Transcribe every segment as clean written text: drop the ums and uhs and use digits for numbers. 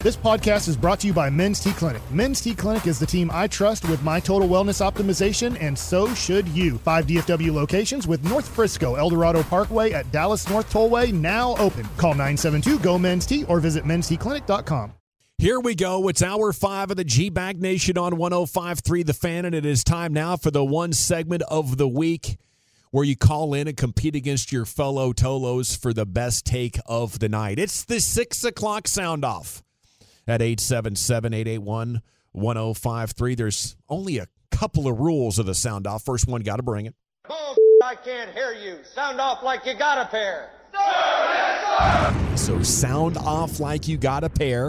This podcast is brought to you by Men's T Clinic. Men's T Clinic is the team I trust with my total wellness optimization, and so should you. 5 DFW locations with North Frisco, Eldorado Parkway at Dallas North Tollway now open. Call 972-GO-MEN'S-T or visit mensteclinic.com. Here we go. It's hour 5 of the G-Bag Nation on 105.3 The Fan, and it is time now for the one segment of the week where you call in and compete against your fellow Tolos for the best take of the night. It's the 6 o'clock sound-off at 877-881-1053. There's only a couple of rules of the sound-off. First one, got to bring it. I can't hear you. Sound off like you got a pair. So sound off like you got a pair.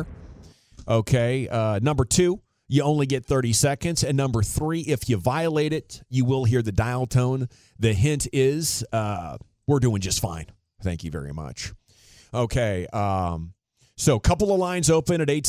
Okay. Number 2, you only get 30 seconds. And number 3, if you violate it, you will hear the dial tone. The hint is we're doing just fine. Thank you very much. Okay. So a couple of lines open at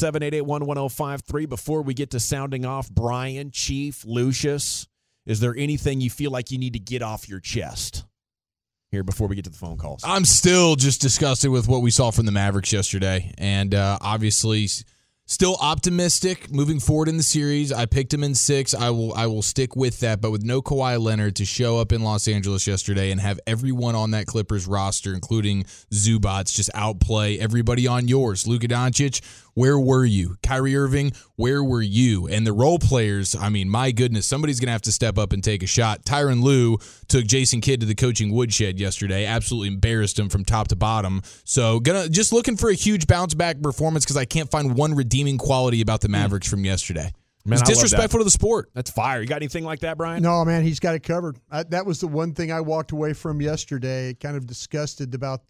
877-881-1053. Before we get to sounding off, Brian, Chief, Lucius, is there anything you feel like you need to get off your chest here before we get to the phone calls? I'm still just disgusted with what we saw from the Mavericks yesterday, and obviously still optimistic moving forward in the series. I picked him in 6. I will stick with that, but with no Kawhi Leonard to show up in Los Angeles yesterday and have everyone on that Clippers roster, including Zubats, just outplay everybody on yours. Luka Doncic, where were you? Kyrie Irving, where were you? And the role players, I mean, my goodness, somebody's going to have to step up and take a shot. Tyronn Lue took Jason Kidd to the coaching woodshed yesterday, absolutely embarrassed him from top to bottom. So just looking for a huge bounce-back performance because I can't find one redeeming quality about the Mavericks from yesterday. Man, it's disrespectful to the sport. That's fire. You got anything like that, Brian? No, man, he's got it covered. That was the one thing I walked away from yesterday, kind of disgusted about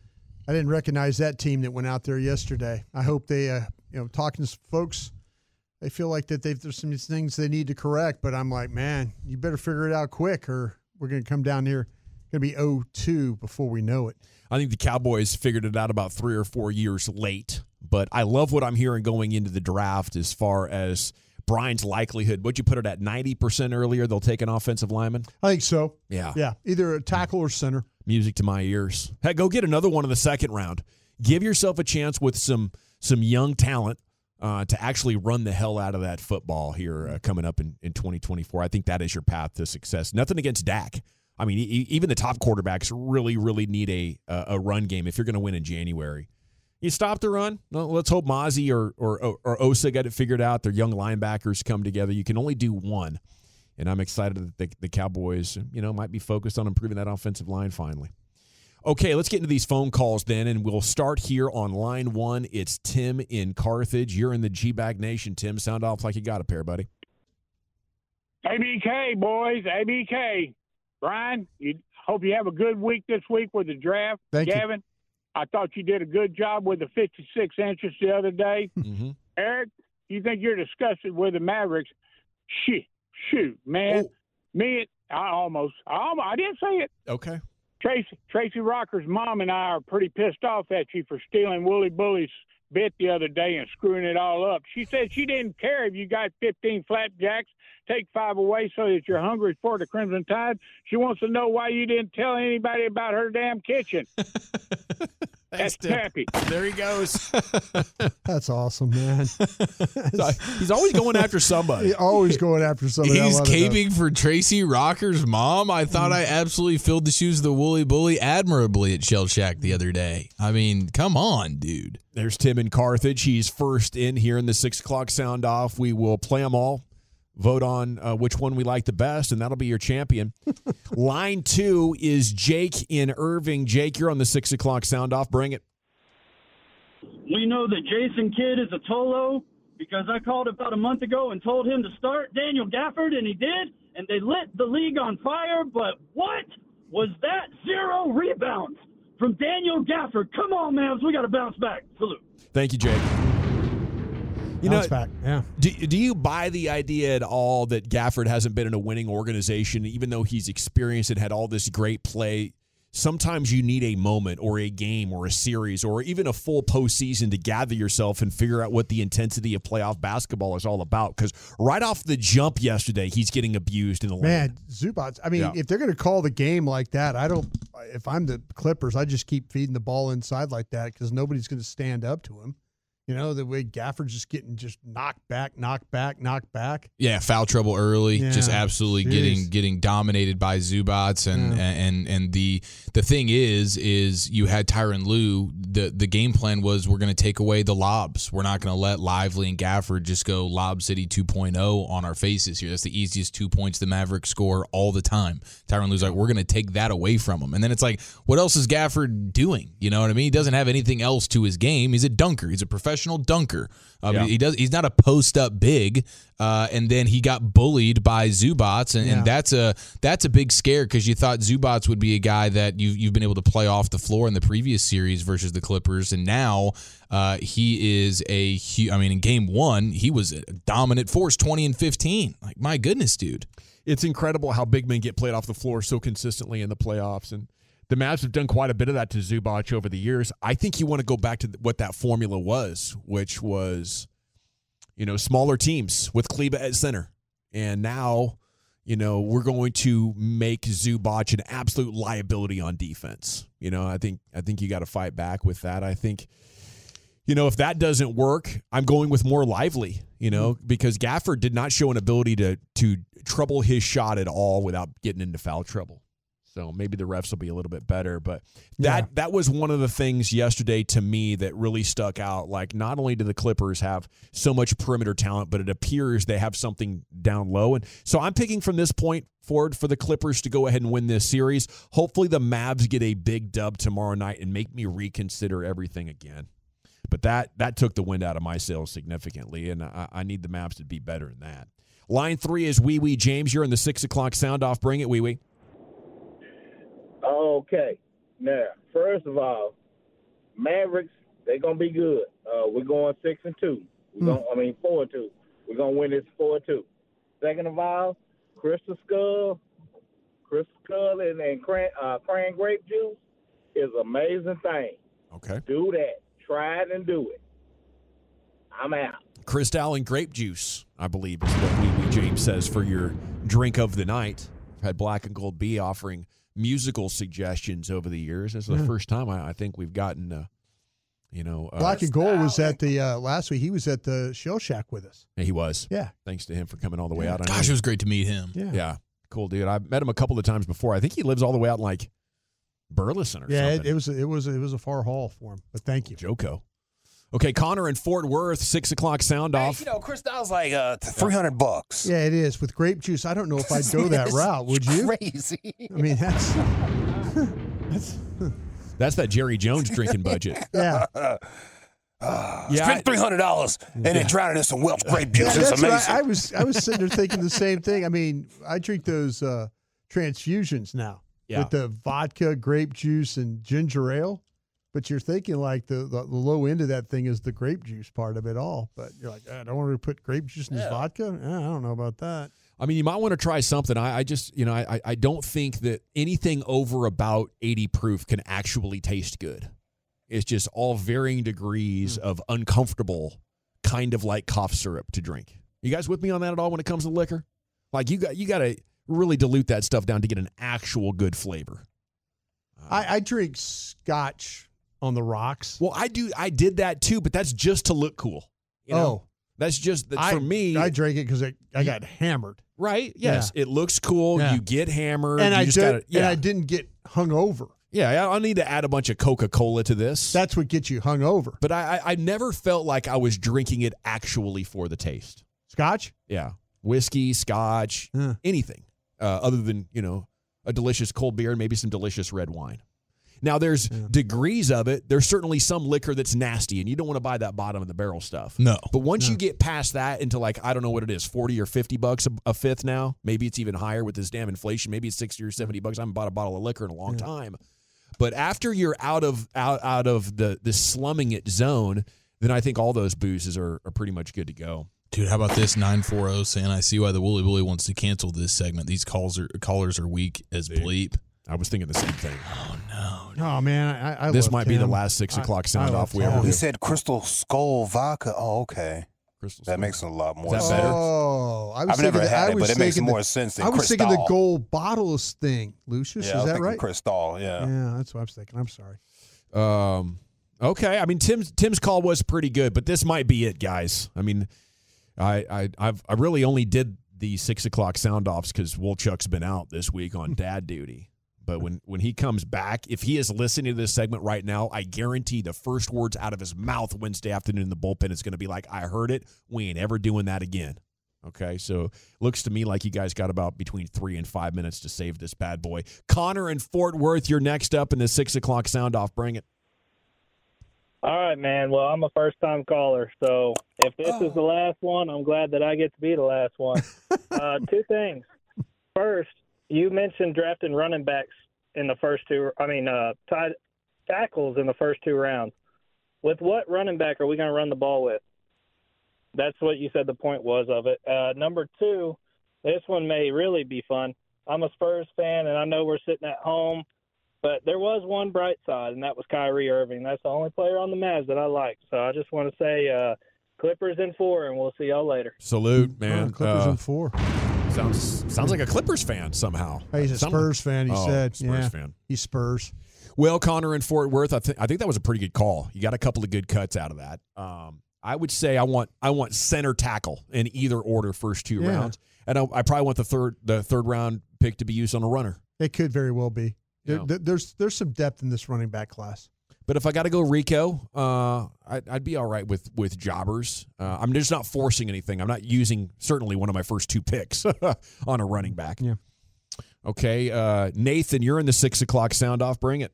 I didn't recognize that team that went out there yesterday. I hope they, talking to folks, they feel like that there's some things they need to correct. But I'm like, man, you better figure it out quick, or we're going to come down here, going to be 0-2 before we know it. I think the Cowboys figured it out about 3 or 4 years late. But I love what I'm hearing going into the draft as far as Brian's likelihood. Would you put it at 90% earlier they'll take an offensive lineman? I think so. Yeah. Yeah, either a tackle or center. Music to my ears. Hey, go get another one in the second round. Give yourself a chance with some young talent to actually run the hell out of that football here coming up in 2024. I think that is your path to success. Nothing against Dak. I mean, even the top quarterbacks really, really need a run game if you're going to win in January. You stop the run. Well, let's hope Mozzie or Osa got it figured out. Their young linebackers come together. You can only do one. And I'm excited that the Cowboys, might be focused on improving that offensive line finally. Okay, let's get into these phone calls then, and we'll start here on line 1. It's Tim in Carthage. You're in the G-Bag Nation, Tim. Sound off like you got a pair, buddy. ABK, boys, ABK. Brian, hope you have a good week this week with the draft. Thank you. Gavin, I thought you did a good job with the 56 inches the other day. Mm-hmm. Eric, you think you're disgusted with the Mavericks? Shoot, man. Oh. I didn't say it. Okay. Tracy Rocker's mom and I are pretty pissed off at you for stealing Wooly Bully's bit the other day and screwing it all up. She said she didn't care if you got 15 flapjacks, take 5 away so that you're hungry for the Crimson Tide. She wants to know why you didn't tell anybody about her damn kitchen. That's Pappy. There he goes. That's awesome, man. He's always going after somebody. He's always going after somebody. He's caping for Tracy Rocker's mom. I thought I absolutely filled the shoes of the Wooly Bully admirably at Shell Shack the other day. I mean, come on, dude. There's Tim in Carthage. He's first in here in the 6 o'clock sound off. We will play them all. Vote on which one we like the best, and that'll be your champion. Line 2 is Jake in Irving. Jake, you're on the 6 o'clock sound off. Bring it. We know that Jason Kidd is a Tolo because I called about a month ago and told him to start Daniel Gafford, and he did, and they lit the league on fire. But what was that? 0 rebounds from Daniel Gafford. Come on, man. We got to bounce back. Salute. Thank you, Jake. Bounce back. Yeah. Do you buy the idea at all that Gafford hasn't been in a winning organization, even though he's experienced and had all this great play? Sometimes you need a moment or a game or a series or even a full postseason to gather yourself and figure out what the intensity of playoff basketball is all about. Because right off the jump yesterday, he's getting abused in the lane. Man, Zubats, I mean, if they're going to call the game like that, if I'm the Clippers, I just keep feeding the ball inside like that because nobody's going to stand up to him. You know, the way Gafford's just getting knocked back. Yeah, foul trouble early, Yeah, just absolutely getting dominated by Zubats, and the thing is you had Tyronn Lue. The game plan was we're going to take away the lobs. We're not going to let Lively and Gafford just go Lob City 2.0 on our faces here. That's the easiest 2 points the Mavericks score all the time. Tyronn Lue's like, we're going to take that away from him, and then it's like, what else is Gafford doing? You know what I mean? He doesn't have anything else to his game. He's a dunker. He's a professional dunker. He's not a post up big, and then he got bullied by Zubats, and that's a big scare because you thought Zubats would be a guy that you've been able to play off the floor in the previous series versus the Clippers, and now he is in game one he was a dominant force, 20 and 15. Like, my goodness, dude, it's incredible how big men get played off the floor so consistently in the playoffs, and the Mavs have done quite a bit of that to Zubac over the years. I think you want to go back to what that formula was, which was, smaller teams with Kleba at center. And now, we're going to make Zubac an absolute liability on defense. I think you got to fight back with that. I think, if that doesn't work, I'm going with more Lively, because Gafford did not show an ability to trouble his shot at all without getting into foul trouble. So maybe the refs will be a little bit better. But that was one of the things yesterday to me that really stuck out. Like, not only do the Clippers have so much perimeter talent, but it appears they have something down low. And so I'm picking from this point forward for the Clippers to go ahead and win this series. Hopefully the Mavs get a big dub tomorrow night and make me reconsider everything again. But that took the wind out of my sails significantly, and I need the Mavs to be better than that. Line 3 is Wee Wee James. You're in the 6 o'clock sound off. Bring it, Wee Wee. Okay. Now, first of all, Mavericks, they're going to be good. We're going 6-2. 4-2. We're going to win this 4-2. Second of all, Crystal Skull and cran grape juice is an amazing thing. Okay. Do that. Try it and do it. I'm out. Cristal and grape juice, I believe, is what Wee Wee James says for your drink of the night. I've had Black and Gold B offering musical suggestions over the years. This is the first time I think we've gotten, Black and Gold was at the last week. He was at the Shell Shack with us. He was. Yeah. Thanks to him for coming all the way out. Gosh, it was great to meet him. Yeah. Cool dude. I met him a couple of times before. I think he lives all the way out in like Burleson or something. It was a far haul for him. But thank you, Joko. Okay, Connor in Fort Worth, 6 o'clock sound off. Cristal's like $300. Yeah, it is with grape juice. I don't know if I'd go that route. Would you? Crazy. I mean, that's that Jerry Jones drinking budget. Yeah. Spend $300 and then drown it in some Welch grape juice. It's amazing. Right. I was sitting there thinking the same thing. I mean, I drink those transfusions now with the vodka, grape juice, and ginger ale. But you're thinking like the low end of that thing is the grape juice part of it all. But you're like, I don't want to put grape juice in this vodka. I don't know about that. I mean, you might want to try something. I just, I don't think that anything over about 80 proof can actually taste good. It's just all varying degrees of uncomfortable, kind of like cough syrup to drink. You guys with me on that at all when it comes to liquor? Like you got to really dilute that stuff down to get an actual good flavor. I drink scotch on the rocks. Well, I did that too, but that's just to look cool. That's just for me. I drank it because I got hammered. Right? Yes. Yeah. It looks cool. Yeah. You get hammered. And I didn't get hungover. Yeah, I need to add a bunch of Coca-Cola to this. That's what gets you hungover. But I never felt like I was drinking it actually for the taste. Scotch? Yeah. Whiskey, scotch, anything other than, a delicious cold beer and maybe some delicious red wine. Now, there's degrees of it. There's certainly some liquor that's nasty, and you don't want to buy that bottom of the barrel stuff. No. But once you get past that into I don't know what it is, $40 or $50 a fifth now. Maybe it's even higher with this damn inflation. Maybe it's $60 or $70. I haven't bought a bottle of liquor in a long time. But after you're out of the slumming it zone, then I think all those boozes are pretty much good to go. Dude, how about this 940 saying, I see why the Wooly Bully wants to cancel this segment. These callers are weak as bleep. I was thinking the same thing. Oh, no. Oh, man. I this might be the last 6 o'clock sound off we ever do. He said Crystal Skull vodka. Oh, okay. That makes a lot more sense. Oh, I've never had it, but it makes more sense than Cristal. I was thinking the gold bottles thing, Lucius. Yeah, is that right? Cristal, Yeah, that's what I was thinking. I'm sorry. Okay. I mean, Tim's call was pretty good, but this might be it, guys. I mean, I really only did the 6 o'clock sound offs because Wolchuk's been out this week on dad duty. But when he comes back, if he is listening to this segment right now, I guarantee the first words out of his mouth Wednesday afternoon in the bullpen is going to be like, I heard it. We ain't ever doing that again. Okay, so looks to me like you guys got about between 3 and 5 minutes to save this bad boy. Connor in Fort Worth, you're next up in the 6 o'clock sound off. Bring it. All right, man. Well, I'm a first-time caller, so if this is the last one, I'm glad that I get to be the last one. 2 things. First, you mentioned drafting running backs in the first tackles in the first 2 rounds. With what running back are we going to run the ball with? That's what you said the point was of it. Number 2, this one may really be fun. I'm a Spurs fan, and I know we're sitting at home, but there was one bright side, and that was Kyrie Irving. That's the only player on the Mavs that I like. So I just want to say Clippers in 4, and we'll see y'all later. Salute, man. Clippers in 4. Sounds like a Clippers fan somehow. Hey, he's a Spurs fan, he said. Spurs fan. He's Spurs. Well, Connor in Fort Worth, I think that was a pretty good call. You got a couple of good cuts out of that. I would say I want center tackle in either order first 2 rounds, and I probably want the third round pick to be used on a runner. It could very well be. There's some depth in this running back class. But if I got to go Rico, I'd be all right with jobbers. I'm just not forcing anything. I'm not using certainly one of my first 2 picks on a running back. Yeah. Okay, Nathan, you're in the 6 o'clock sound off. Bring it,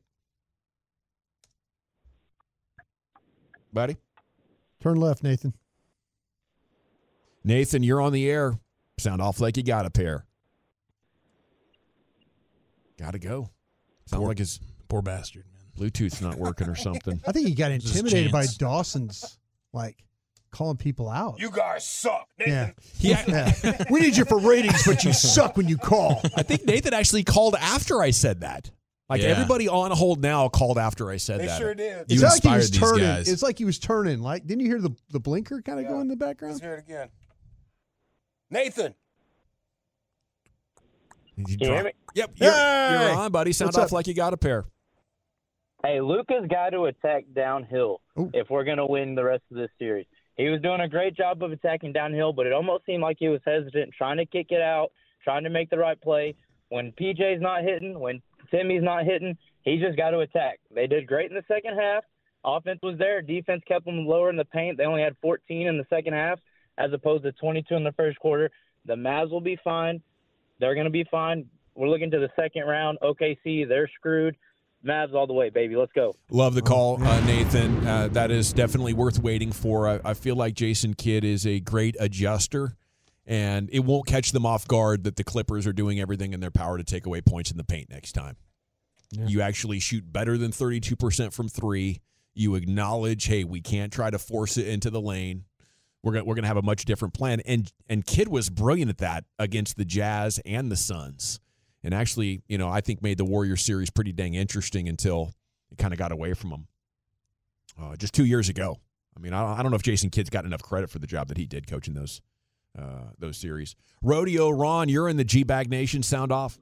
buddy. Turn left, Nathan. Nathan, you're on the air. Sound off like you got a pair. Got to go. Sounds like his poor bastard, man. Bluetooth's not working or something. I think he got intimidated by Dawson's, calling people out. You guys suck, Nathan. Yeah. We need you for ratings, but you suck when you call. I think Nathan actually called after I said that. Everybody on hold now called after I said that. They sure did. You inspired these turning. guys. It's like he was turning. Didn't you hear the blinker kind of go in the background? Let's hear it again. Nathan. Can you hear me? Yep, you're on, buddy. Sound off like you got a pair. Hey, Luka's got to attack downhill if we're going to win the rest of this series. He was doing a great job of attacking downhill, but it almost seemed like he was hesitant, trying to kick it out, trying to make the right play. When PJ's not hitting, when Timmy's not hitting, he just got to attack. They did great in the second half. Offense was there. Defense kept them lower in the paint. They only had 14 in the second half as opposed to 22 in the first quarter. The Mavs will be fine. They're going to be fine. We're looking to the second round. OKC, they're screwed. Mavs all the way, baby. Let's go. Love the call, Nathan. That is definitely worth waiting for. I feel like Jason Kidd is a great adjuster, and it won't catch them off guard that the Clippers are doing everything in their power to take away points in the paint next time. Yeah. You actually shoot better than 32% from 3. You acknowledge, hey, we can't try to force it into the lane. We're gonna have a much different plan. And Kidd was brilliant at that against the Jazz and the Suns. And actually, I think made the Warriors series pretty dang interesting until it kind of got away from them just 2 years ago. I mean, I don't know if Jason Kidd's got enough credit for the job that he did coaching those series. Rodeo Ron, you're in the G-Bag Nation. Sound off.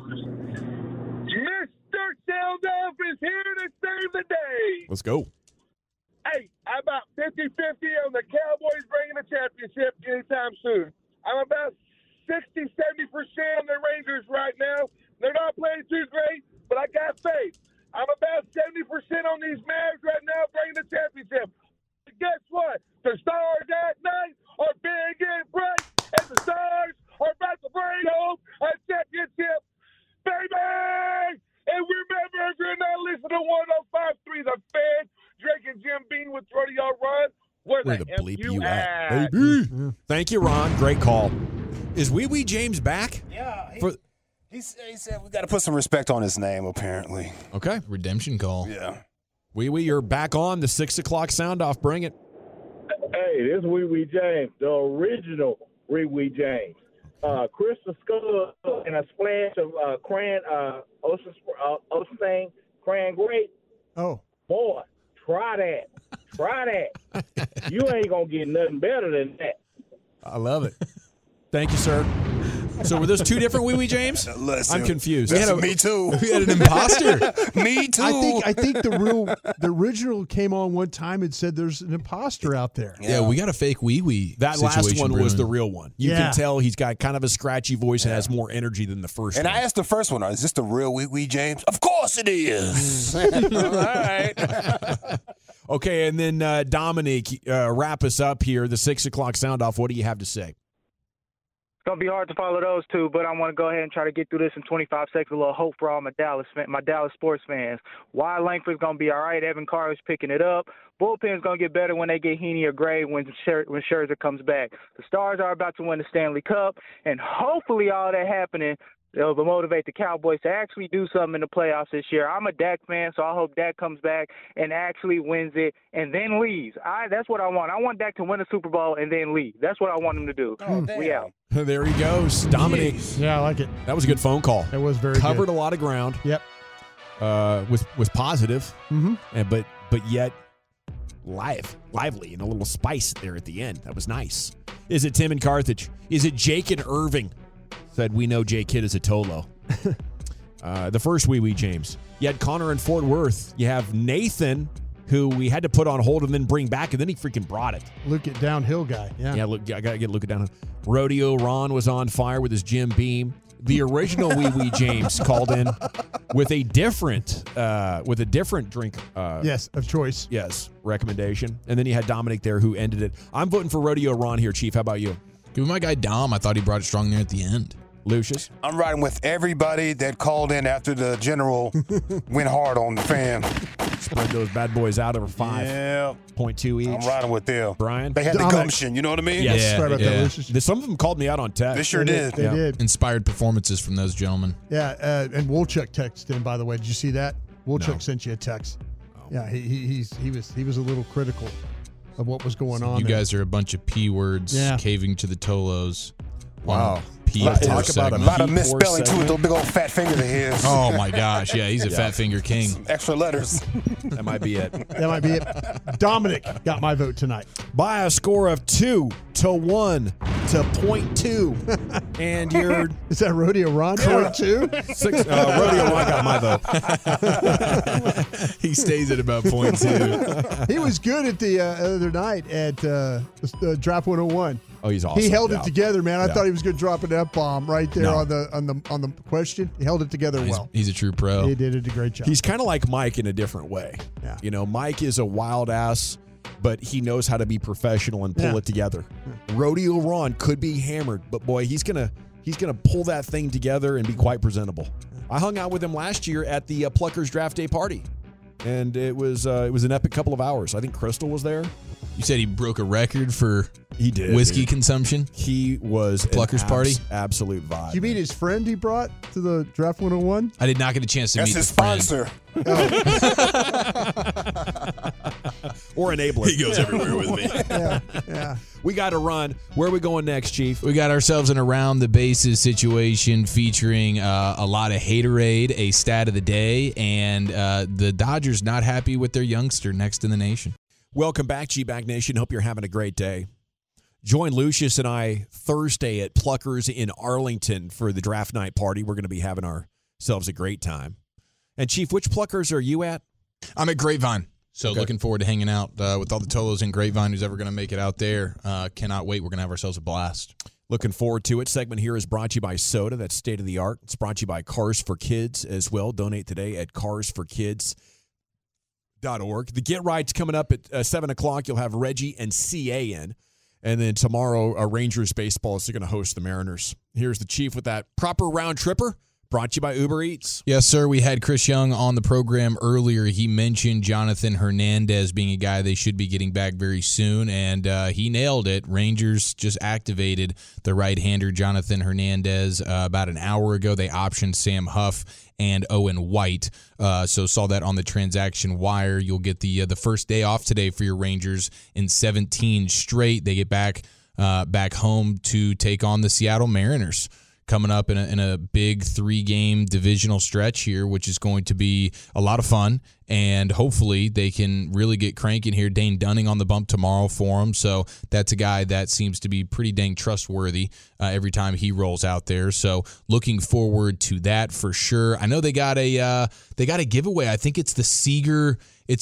Mr. Sound Off is here to save the day. Let's go. Hey, I'm about 50-50 on the Cowboys bringing the championship anytime soon. I'm about 60-70% on the Rangers right now. They're not playing too great, but I got faith. I'm about 70% on these Mavs right now bringing the championship. But guess what? The stars that night are big and bright, and the stars are about to bring home a championship, baby! And remember, if you're not listening to 105.3 The Fan, Drake and Jim Bean with Rodeo Ron, where the bleep you at? Baby. Yeah. Thank you, Ron. Great call. Is Wee Wee James back? Yeah. He said we got to put some respect on his name, apparently. Okay. Redemption call. Yeah. Wee Wee, you're back on the 6 o'clock sound off. Bring it. Hey, this is Wee Wee James, the original Wee Wee James. Crystal Skull and a splash of Ocean Stain Cran Grape. Oh. Boy, try that. Try that. You ain't going to get nothing better than that. I love it. Thank you, sir. So were those two different Wee Wee James? Listen, I'm confused. Me too. We had an imposter. Me too. I think the original came on one time and said there's an imposter out there. Yeah, we got a fake Wee Wee. That last one was the real one. You Yeah. can tell he's got kind of a scratchy voice and has more energy than the first And one. I asked the first one, is this the real Wee Wee James? Of course it is. All right. Okay, and then Dominic, wrap us up here. The 6 o'clock sound off. What do you have to say? It's going to be hard to follow those two, but I want to go ahead and try to get through this in 25 seconds. A little hope for all my Dallas sports fans. Wyatt Langford's going to be all right. Evan Carter's picking it up. Bullpen's going to get better when they get Heaney or Gray when Scherzer comes back. The Stars are about to win the Stanley Cup, and hopefully all that happening it'll motivate the Cowboys to actually do something in the playoffs this year. I'm a Dak fan, so I hope Dak comes back and actually wins it and then leaves. That's what I want. I want Dak to win a Super Bowl and then leave. That's what I want him to do. We out. There he goes. Dominic. Yeah, I like it. That was a good phone call. It was very Covered good. a lot of ground. Yep. Was positive. Mm-hmm. But yet lively and a little spice there at the end. That was nice. Is it Tim in Carthage? Is it Jake in Irving? Said we know Jay Kidd is a Tolo. The first Wee Wee James. You had Connor in Fort Worth. You have Nathan, who we had to put on hold and then bring back, and then he freaking brought it. Luke it downhill guy. Yeah. Yeah, look, I got to get Luke it down. Rodeo Ron was on fire with his Jim Beam. The original Wee Wee James called in with a different drink. Yes, of choice. Yes, recommendation. And then you had Dominic there who ended it. I'm voting for Rodeo Ron here, Chief. How about you? Give me my guy Dom. I thought he brought it strong there at the end. Lucius? I'm riding with everybody that called in after the general went hard on the fan. Spread those bad boys out over 5.2 each. I'm riding with them. Brian? They had the gumption, you know what I mean? Yes. Yeah, Sorry about that, Lucius. Some of them called me out on text. They sure did. They did. Inspired performances from those gentlemen. Yeah, and Wolchuk texted in, by the way. Did you see that? Wolchuk No. sent you a text. Yeah, he was a little critical of what was going on. You guys are a bunch of P words caving to the Tolos. Wow. P Talk poor about segment. A lot of misspelling, too, with those big old fat fingers of his. Oh, my gosh. Yeah, he's a fat finger king. Some extra letters. That might be it. That might be it. Dominic got my vote tonight. By a score of 2-1 to 0.2. And you're... Is that Rodeo Ron? 0.2? Rodeo Ron got my vote. He stays at about 0.2. He was good at the other night at Draft 101. Oh, he's awesome. He held Yeah. it together, man. I Yeah. thought he was going to drop an F-bomb right there on the question. He held it together well. He's a true pro. He did a great job. He's kind of like Mike in a different way. Yeah. You know, Mike is a wild ass, but he knows how to be professional and pull it together. Rodeo Ron could be hammered, but boy, he's gonna pull that thing together and be quite presentable. I hung out with him last year at the Pluckers Draft Day party, and it was an epic couple of hours. I think Crystal was there. You said he broke a record for whiskey consumption? He was Pluckers party? Absolute vibe. Did you meet his friend he brought to the Draft 101? I did not get a chance to That's meet his the friend. sponsor. Or enabler. He goes everywhere with me. Yeah. We got to run. Where are we going next, Chief? We got ourselves an around the bases situation featuring a lot of haterade, a stat of the day, and the Dodgers not happy with their youngster next in the nation. Welcome back, G-Bag Nation. Hope you're having a great day. Join Lucius and I Thursday at Pluckers in Arlington for the draft night party. We're going to be having ourselves a great time. And, Chief, which Pluckers are you at? I'm at Grapevine. So Okay. looking forward to hanging out with all the Tolos in Grapevine. Who's ever going to make it out there? Cannot wait. We're going to have ourselves a blast. Looking forward to it. Segment here is brought to you by Soda. That's state of the art. It's brought to you by Cars for Kids as well. Donate today at carsforkids.org. The Get Right's coming up at 7 o'clock. You'll have Reggie and CA in. And then tomorrow, Rangers baseball is going to host the Mariners. Here's the Chief with that proper round tripper. Brought to you by Uber Eats. Yes, sir. We had Chris Young on the program earlier. He mentioned Jonathan Hernandez being a guy they should be getting back very soon, and he nailed it. Rangers just activated the right-hander Jonathan Hernandez about an hour ago. They optioned Sam Huff and Owen White. So saw that on the transaction wire. You'll get the first day off today for your Rangers in 17 straight. They get back home to take on the Seattle Mariners. coming up in a big 3-game divisional stretch here, which is going to be a lot of fun. And hopefully they can really get cranking here. Dane Dunning on the bump tomorrow for them. So that's a guy that seems to be pretty dang trustworthy every time he rolls out there. So looking forward to that for sure. I know they got a giveaway. I think it's the Seager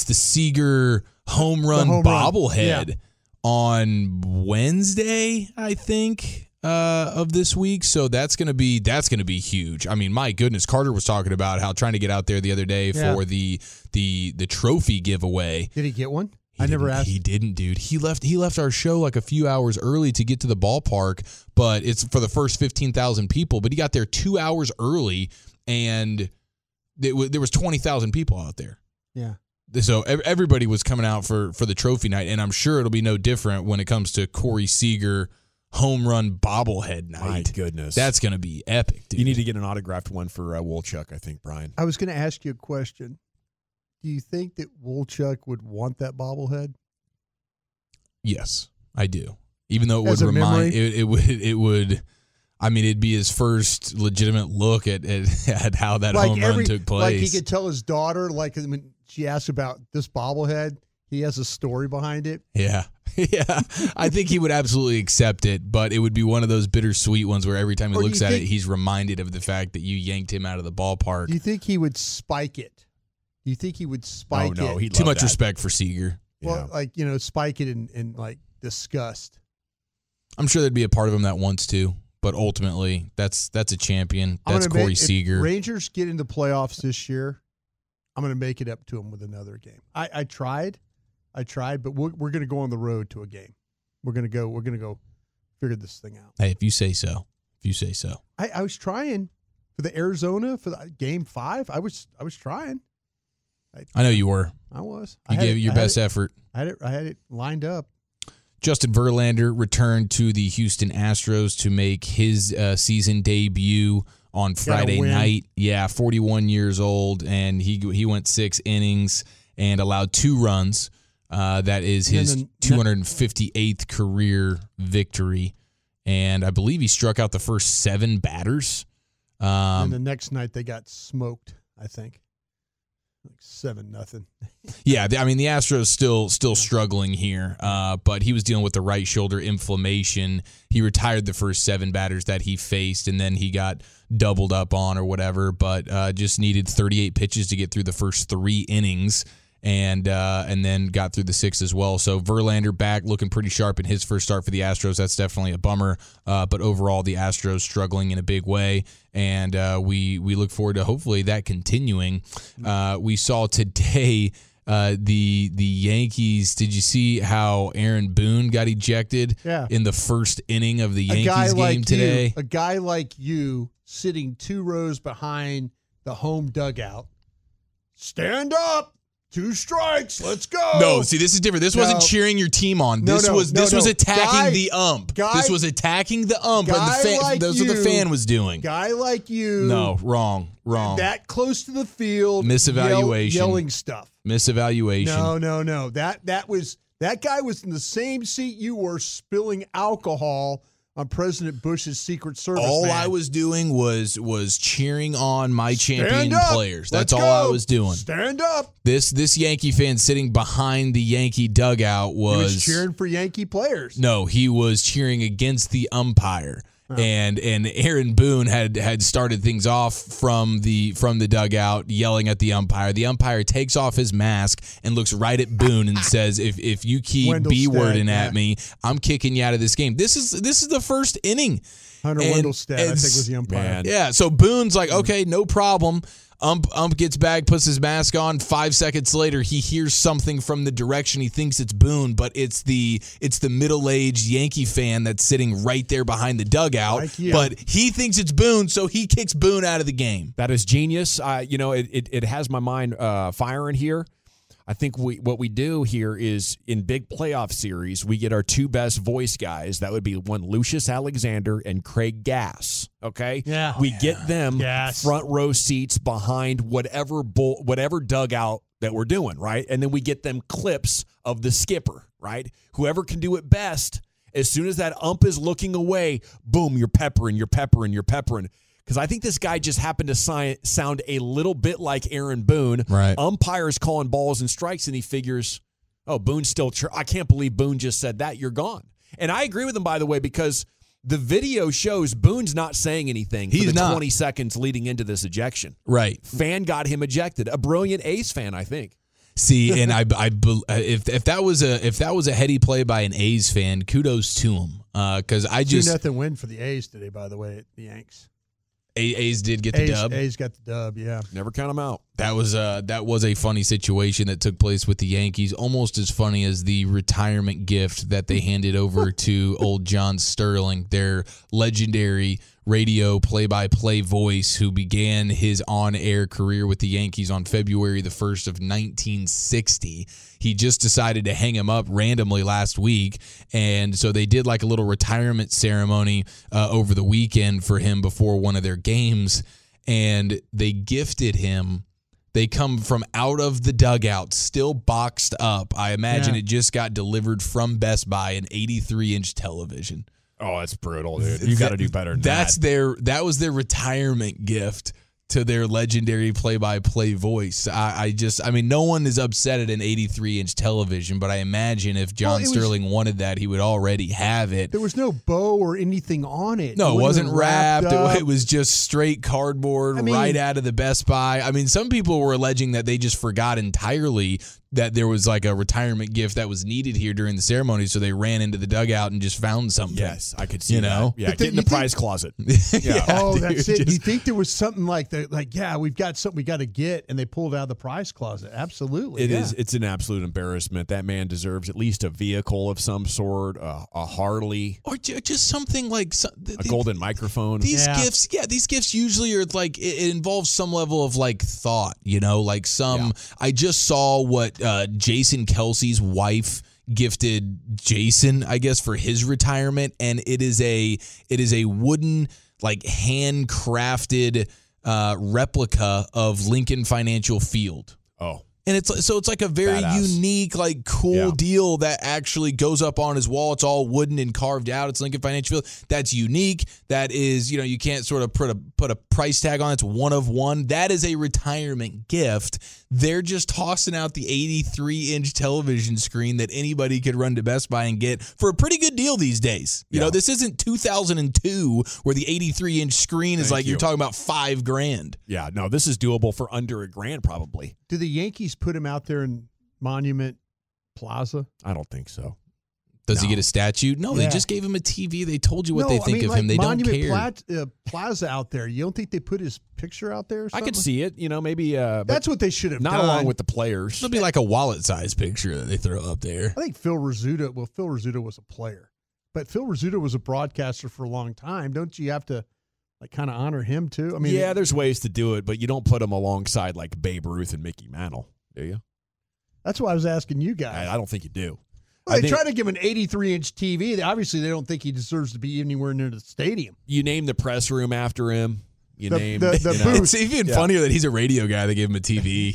home run bobblehead on Wednesday, I think. Of this week, so that's gonna be huge. I mean, my goodness, Carter was talking about how trying to get out there the other day for the trophy giveaway. Did he get one? I never asked. He didn't, dude. He left our show like a few hours early to get to the ballpark, but it's for the first 15,000 people. But he got there 2 hours early, and there was 20,000 people out there. Yeah. So everybody was coming out for the trophy night, and I'm sure it'll be no different when it comes to Corey Seager home run bobblehead night. My goodness. That's going to be epic, dude. You need to get an autographed one for Wolchuk, I think, Brian. I was going to ask you a question. Do you think that Wolchuk would want that bobblehead? Yes, I do. Even though it would I mean, it'd be his first legitimate look at how that home run took place. Like he could tell his daughter, like when she asked about this bobblehead, he has a story behind it. Yeah. Yeah, I think he would absolutely accept it, but it would be one of those bittersweet ones where every time he looks at it, he's reminded of the fact that you yanked him out of the ballpark. Do you think he would spike it? Do you think he would spike no, it? Too much respect for Seager. Well, like, spike it in like disgust. I'm sure there'd be a part of him that wants to, but ultimately, that's a champion. That's Corey Seager. If Rangers get into playoffs this year, I'm going to make it up to him with another game. I tried, but we're going to go on the road to a game. We're going to go figure this thing out. Hey, if you say so. I was trying for the Arizona for the game 5. I was trying. I know you were. I was. You gave it your best effort. I had it lined up. Justin Verlander returned to the Houston Astros to make his season debut on Friday night. Yeah, 41 years old, and he went 6 innings and allowed 2 runs. That is his 258th career victory, and I believe he struck out the first 7 batters. And the next night they got smoked, I think. Like 7-0. Yeah, I mean the Astros still struggling here, but he was dealing with the right shoulder inflammation. He retired the first 7 batters that he faced, and then he got doubled up on or whatever. But just needed 38 pitches to get through the first 3 innings, and then got through the 6 as well. So Verlander back looking pretty sharp in his first start for the Astros. That's definitely a bummer. But overall, the Astros struggling in a big way, and we look forward to hopefully that continuing. We saw today the Yankees. Did you see how Aaron Boone got ejected in the first inning of the Yankees game today? A guy like you sitting 2 rows behind the home dugout. Stand up. 2 strikes. Let's go. No, see, this is different. This wasn't cheering your team on. This was attacking the ump. This was attacking the ump. That's what the fan was doing. Guy like you. No, wrong. That close to the field. Misevaluation. Yelling stuff. Misevaluation. No. That guy was in the same seat you were, spilling alcohol on President Bush's Secret Service. All I was doing was cheering on my champion players. That's all I was doing. Stand up. This Yankee fan sitting behind the Yankee dugout He was cheering for Yankee players. No, he was cheering against the umpire. And Aaron Boone had started things off from the dugout, yelling at the umpire. The umpire takes off his mask and looks right at Boone and says, "If you keep B-wording at me, I'm kicking you out of this game." This is the first inning. Hunter Wendelstedt, I think, was the umpire. Man. Yeah, so Boone's like, okay, no problem. Ump gets back, puts his mask on. 5 seconds later, he hears something from the direction. He thinks it's Boone, but it's the middle-aged Yankee fan that's sitting right there behind the dugout. But he thinks it's Boone, so he kicks Boone out of the game. That is genius. It has my mind firing here. I think what we do here is in big playoff series, we get our 2 best voice guys. That would be one Lucius Alexander and Craig Gass. Okay, we get them front row seats behind whatever dugout that we're doing, right? And then we get them clips of the skipper, right? Whoever can do it best. As soon as that ump is looking away, boom, you're peppering. Because I think this guy just happened to sound a little bit like Aaron Boone. Right. Umpires calling balls and strikes, and he figures, oh, Boone's still I can't believe Boone just said that. You're gone. And I agree with him, by the way, because the video shows Boone's not saying anything for the 20 seconds leading into this ejection. Right. Fan got him ejected. A brilliant A's fan, I think. See, and if that was a heady play by an A's fan, kudos to him. Because I just 2-0 win for the A's today, by the way, at the Yanks. A's did get the dub. A's got the dub, yeah. Never count them out. That was a funny situation that took place with the Yankees. Almost as funny as the retirement gift that they handed over to old John Sterling, their legendary radio play-by-play voice who began his on-air career with the Yankees on February the 1st of 1960. He just decided to hang him up randomly last week, and so they did like a little retirement ceremony over the weekend for him before one of their games, and they gifted him. They come from out of the dugout, still boxed up. I imagine it just got delivered from Best Buy, an 83-inch television. Oh, that's brutal, dude. You got to do better than that. That was their retirement gift to their legendary play-by-play voice. I mean, no one is upset at an 83-inch television, but I imagine if John Sterling wanted that, he would already have it. There was no bow or anything on it. No, it wasn't wrapped. It was just straight cardboard right out of the Best Buy. I mean, some people were alleging that they just forgot entirely that there was like a retirement gift that was needed here during the ceremony, so they ran into the dugout and just found something. Yes, I could see that. Yeah, get in the prize closet. Yeah, oh, that's it. Do you think there was something like that? Like, yeah, we've got something we got to get, and they pulled out of the prize closet. Absolutely, it is. It's an absolute embarrassment. That man deserves at least a vehicle of some sort, a Harley, or just something like a golden microphone. These gifts usually are like it involves some level of like thought. Like some. Yeah. I just saw what Jason Kelsey's wife gifted Jason, I guess, for his retirement, and it is a wooden, like handcrafted replica of Lincoln Financial Field. Oh. And it's like a very unique, like cool deal that actually goes up on his wall. It's all wooden and carved out. It's Lincoln Financial Field. That's unique. That is, you can't sort of put a price tag on it. It's one of one. That is a retirement gift. They're just tossing out the 83-inch television screen that anybody could run to Best Buy and get for a pretty good deal these days. You know, this isn't 2002 where the 83-inch screen is you're talking about $5,000. Yeah, no, this is doable for under $1,000 probably. Do the Yankees put him out there in Monument Plaza? I don't think so. Does he get a statue? No, they just gave him a TV. They told you what they think of him. They Monument don't care. Plaza out there. You don't think they put his picture out there or something? I could see it. Maybe. That's what they should have done. Not along with the players. It'll be like a wallet-sized picture that they throw up there. I think Phil Rizzuto was a player. But Phil Rizzuto was a broadcaster for a long time. Don't you have to kind of honor him too? I mean, yeah, there's ways to do it, but you don't put him alongside like Babe Ruth and Mickey Mantle, do you? That's why I was asking you guys. I don't think you do. Well, they try to give him an 83-inch TV. Obviously, they don't think he deserves to be anywhere near the stadium. You name the press room after him. The booth. It's even funnier that he's a radio guy. They gave him a TV.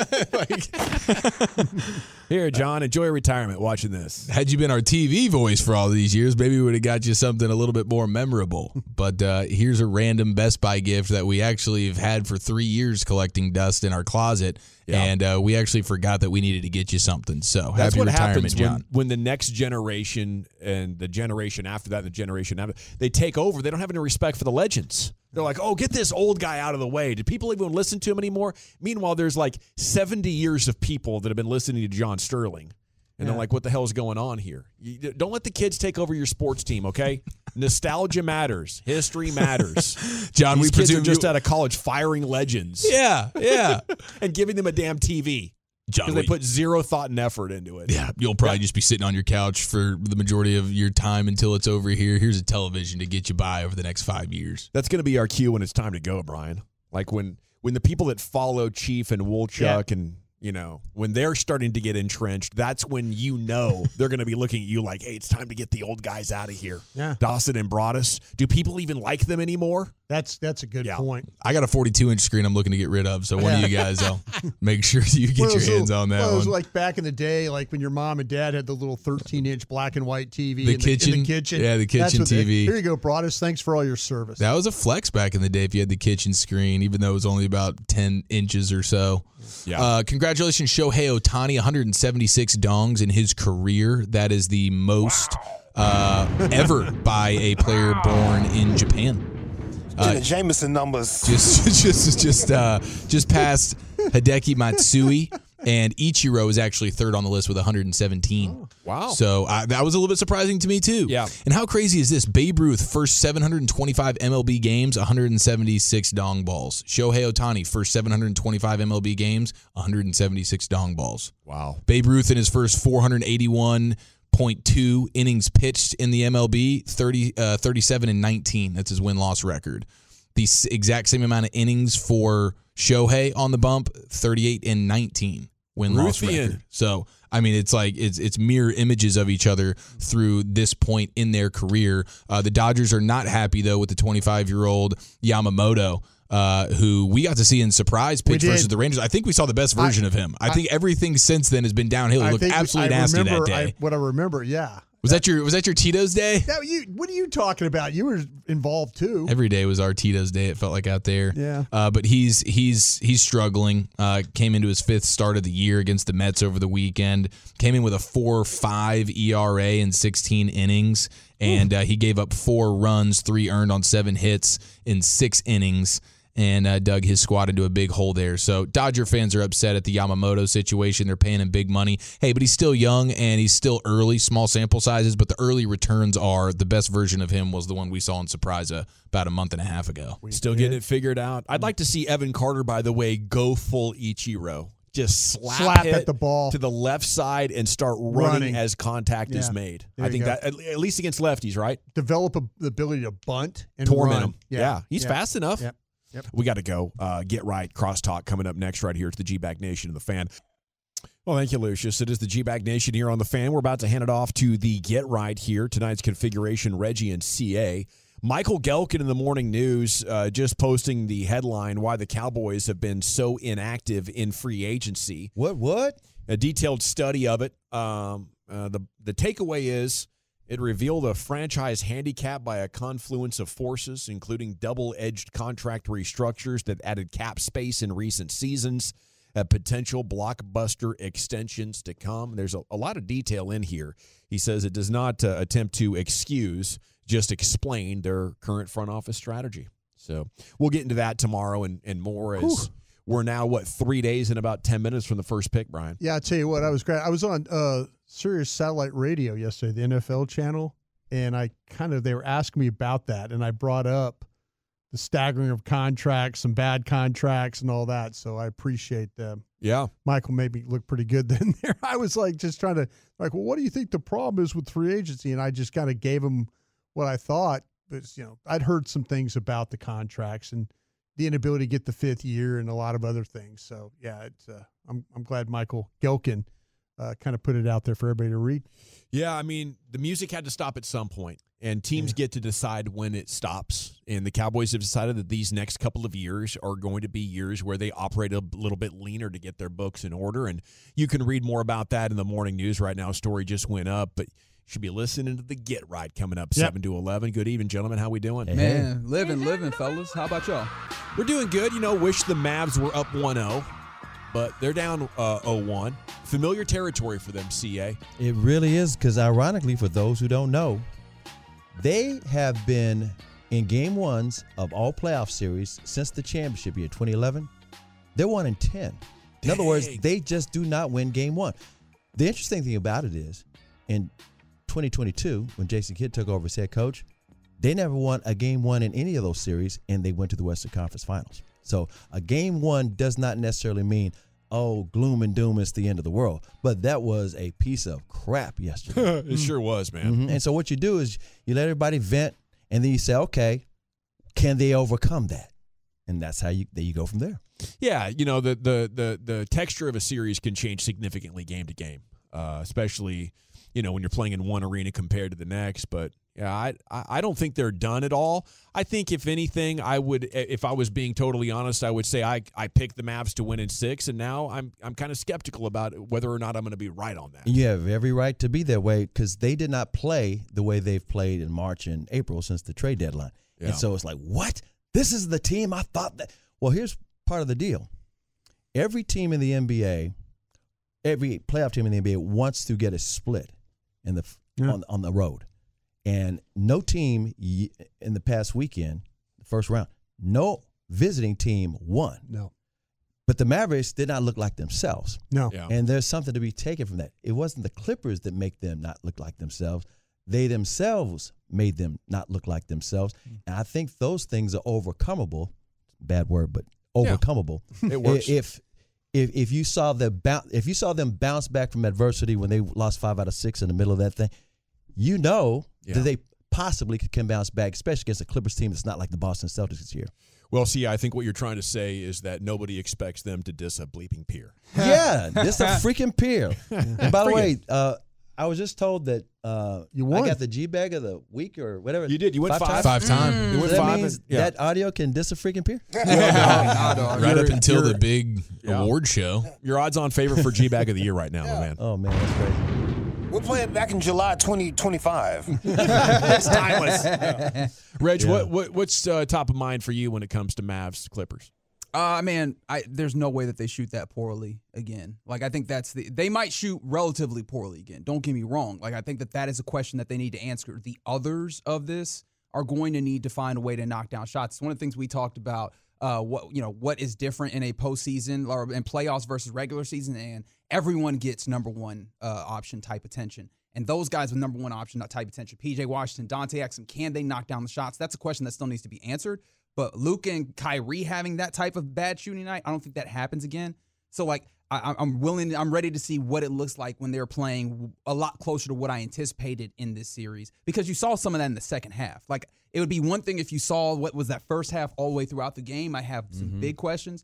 Here, John, enjoy retirement watching this. Had you been our TV voice for all these years, maybe we would have got you something a little bit more memorable. But here's a random Best Buy gift that we actually have had for 3 years collecting dust in our closet. Yeah. And we actually forgot that we needed to get you something. So that's happy what retirement, happens John. when the next generation and the generation after that and the generation after, they take over. They don't have any respect for the legends. They're like, oh, get this old guy out of the way. Do people even listen to him anymore? Meanwhile, there's like 70 years of people that have been listening to John Sterling. And they're like, what the hell is going on here? Don't let the kids take over your sports team, okay? Nostalgia matters. History matters. John, These kids are just out of college firing legends. Yeah. And giving them a damn TV. John, they put zero thought and effort into it. Yeah, you'll probably just be sitting on your couch for the majority of your time until it's over here. Here's a television to get you by over the next 5 years. That's going to be our cue when it's time to go, Brian. Like when the people that follow Chief and Woolchuck and when they're starting to get entrenched, that's when they're going to be looking at you like, hey, it's time to get the old guys out of here. Yeah. Dawson and Broadus. Do people even like them anymore? That's a good point. I got a 42-inch screen I'm looking to get rid of, so one of you guys, I'll make sure you get your hands on that one. It was like back in the day, like when your mom and dad had the little 13-inch black and white TV in the kitchen. Yeah, the kitchen TV. Here you go, Broadus. Thanks for all your service. That was a flex back in the day if you had the kitchen screen, even though it was only about 10 inches or so. Yeah. Congratulations, Shohei Ohtani, 176 dongs in his career. That is the most ever by a player born in Japan. Jameson numbers. Just past Hideki Matsui, and Ichiro is actually third on the list with 117. Oh, wow. So that was a little bit surprising to me, too. Yeah. And how crazy is this? Babe Ruth, first 725 MLB games, 176 dong balls. Shohei Ohtani, first 725 MLB games, 176 dong balls. Wow. Babe Ruth in his first 481.2 innings pitched in the MLB, 37-19. That's his win-loss record. The exact same amount of innings for Shohei on the bump, 38-19 win-loss record. So, I mean, it's like it's mirror images of each other through this point in their career. The Dodgers are not happy, though, with the 25-year-old Yamamoto, who we got to see in surprise pitch versus the Rangers. I think we saw the best version of him. I think everything since then has been downhill. He looked absolutely nasty that day. What I remember, yeah. Was that your Tito's day? What are you talking about? You were involved too. Every day was our Tito's day. It felt like out there. Yeah. But he's struggling. Came into his 5th start of the year against the Mets over the weekend. Came in with a 4.5 ERA in 16 innings, and he gave up 4 runs, 3 earned on 7 hits in 6 innings. And dug his squad into a big hole there. So Dodger fans are upset at the Yamamoto situation. They're paying him big money. Hey, but he's still young and he's still early, small sample sizes, but the early returns are the best version of him was the one we saw in Surprise about a month and a half ago. Still getting it figured out. I'd like to see Evan Carter, by the way, go full Ichiro. Just slap at the ball to the left side and start running as contact is made. I think that, at least against lefties, right? Develop the ability to bunt and torment run. him. Yeah. He's fast enough. Yep. We got to go. Get right. Crosstalk coming up next right here to the G-Bag Nation and the Fan. Well, thank you, Lucius. It is the G-Bag Nation here on the Fan. We're about to hand it off to the Get Right here. Tonight's configuration, Reggie and CA. Michael Gelkin in the morning news just posting the headline, why the Cowboys have been so inactive in free agency. What? A detailed study of it. The takeaway is, it revealed a franchise handicapped by a confluence of forces, including double-edged contract restructures that added cap space in recent seasons, potential blockbuster extensions to come. There's a lot of detail in here. He says it does not attempt to excuse, just explain their current front office strategy. So we'll get into that tomorrow and more as we're now, 3 days and about 10 minutes from the first pick, Brian? Yeah, I'll tell you what, I was great. I was on Sirius Satellite Radio yesterday, the NFL channel, and they were asking me about that, and I brought up the staggering of contracts, some bad contracts and all that, so I appreciate them. Yeah. Michael made me look pretty good then there. I was just trying to, well, what do you think the problem is with free agency? And I just kind of gave him what I thought. But, I'd heard some things about the contracts and the inability to get the 5th year and a lot of other things. So, yeah, it's I'm glad Michael Gelkin kind of put it out there for everybody to read. Yeah, I mean, the music had to stop at some point, and teams get to decide when it stops. And the Cowboys have decided that these next couple of years are going to be years where they operate a little bit leaner to get their books in order. And you can read more about that in the morning news right now. Story just went up, but should be listening to the Get Right coming up 7 to 11. Good evening, gentlemen. How we doing? Man, living, fellas. How about y'all? We're doing good. Wish the Mavs were up 1-0, but they're down 0-1. Familiar territory for them, CA. It really is, because ironically, for those who don't know, they have been in game ones of all playoff series since the championship year, 2011. They're 1-10. In other words, they just do not win game one. The interesting thing about it is, in 2022, when Jason Kidd took over as head coach, they never won a game one in any of those series, and they went to the Western Conference Finals. So a game one does not necessarily mean, gloom and doom, it's the end of the world. But that was a piece of crap yesterday. It sure was, man. Mm-hmm. And so what you do is you let everybody vent, and then you say, okay, can they overcome that? And that's how you go from there. Yeah, the texture of a series can change significantly game to game, especially when you're playing in one arena compared to the next. But Yeah, I don't think they're done at all. I think if anything, if I was being totally honest, I would say I picked the Mavs to win in 6, and now I'm kind of skeptical about whether or not I'm going to be right on that. You have every right to be that way because they did not play the way they've played in March and April since the trade deadline. Yeah. And so it's like, what? This is the team I thought that. Well, here's part of the deal. Every team in the NBA, every playoff team in the NBA wants to get a split in the on the road. And no team in the past weekend, the first round, no visiting team won. No. But the Mavericks did not look like themselves. No. Yeah. And there's something to be taken from that. It wasn't the Clippers that make them not look like themselves. They themselves made them not look like themselves. And I think those things are overcomable. Bad word, but overcomable. Yeah. It works. If you saw them bounce back from adversity when they lost 5 out of 6 in the middle of that thing, that they possibly can bounce back, especially against a Clippers team that's not like the Boston Celtics this year. Well, see, I think what you're trying to say is that nobody expects them to diss a bleeping peer. Yeah, diss a freaking peer. And by the way, I was just told that you won. I got the G-Bag of the week or whatever. You did. You went 5 times. You went that 5. means that audio can diss a freaking peer? Right up until the big award show. Your odds-on favorite for G-Bag of the year right now, my man. Oh, man, that's crazy. We'll play it back in July 2025. It's timeless. Reg, what's top of mind for you when it comes to Mavs Clippers? Man, there's no way that they shoot that poorly again. Like, I think they might shoot relatively poorly again. Don't get me wrong. Like, I think that is a question that they need to answer. The others of this are going to need to find a way to knock down shots. It's one of the things we talked about. What is different in a postseason or in playoffs versus regular season, and everyone gets number one option type attention. And those guys with number one option type attention, PJ Washington, Dante Exum, can they knock down the shots? That's a question that still needs to be answered. But Luka and Kyrie having that type of bad shooting night, I don't think that happens again. So, like, I'm ready to see what it looks like when they're playing a lot closer to what I anticipated in this series, because you saw some of that in the second half. Like, it would be one thing if you saw what was that first half all the way throughout the game. I have some big questions.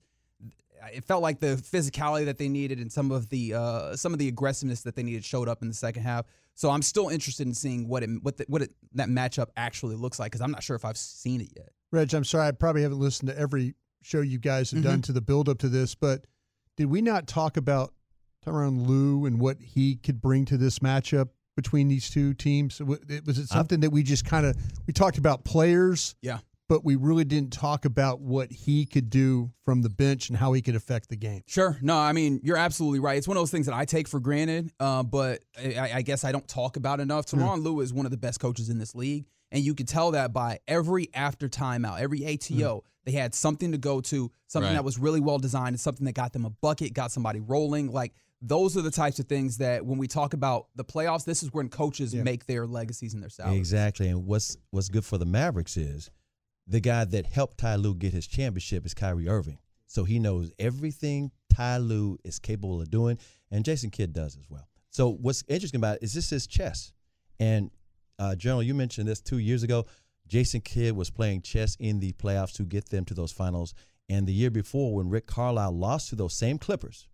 It felt like the physicality that they needed and some of the aggressiveness that they needed showed up in the second half. So I'm still interested in seeing what that matchup actually looks like, because I'm not sure if I've seen it yet. Reg, I'm sorry, I probably haven't listened to every show you guys have done to the build-up to this, but did we not talk about Tyronn Lue and what he could bring to this matchup between these two teams? Was it something that we just we talked about players, but we really didn't talk about what he could do from the bench and how he could affect the game? Sure. No, I mean, you're absolutely right. It's one of those things that I take for granted, but I guess I don't talk about enough. Tyronn Lue is one of the best coaches in this league. And you could tell that by every after timeout, every ATO, they had something to go to, something that was really well designed, and something that got them a bucket, got somebody rolling. Like, those are the types of things that when we talk about the playoffs, this is when coaches make their legacies and their salaries. Exactly. And what's good for the Mavericks is the guy that helped Ty Lue get his championship is Kyrie Irving. So he knows everything Ty Lue is capable of doing, and Jason Kidd does as well. So what's interesting about it is this is chess. And General, you mentioned this 2 years ago. Jason Kidd was playing chess in the playoffs to get them to those finals. And the year before, when Rick Carlisle lost to those same Clippers,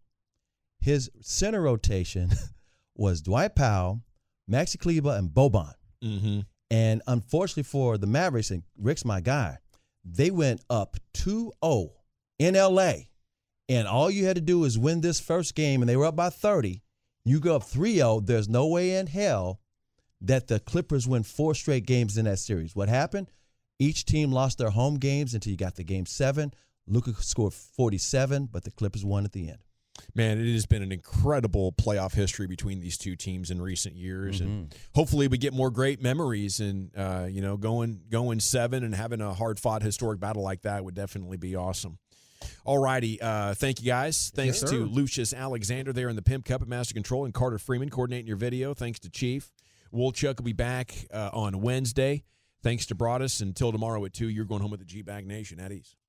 his center rotation was Dwight Powell, Maxi Kleber, and Boban. Mm-hmm. And unfortunately for the Mavericks, and Rick's my guy, they went up 2-0 in L.A. And all you had to do was win this first game, and they were up by 30. You go up 3-0, there's no way in hell that the Clippers win 4 straight games in that series. What happened? Each team lost their home games until you got to Game 7. Luka scored 47, but the Clippers won at the end. Man, it has been an incredible playoff history between these two teams in recent years, and hopefully we get more great memories. And going 7 and having a hard-fought historic battle like that would definitely be awesome. All righty. Thank you, guys. Thanks to Lucius Alexander there in the Pimp Cup at Master Control, and Carter Freeman coordinating your video. Thanks to Chief. Woolchuck will be back on Wednesday. Thanks to Broadus. Until tomorrow at 2, you're going home with the G-Bag Nation. At ease.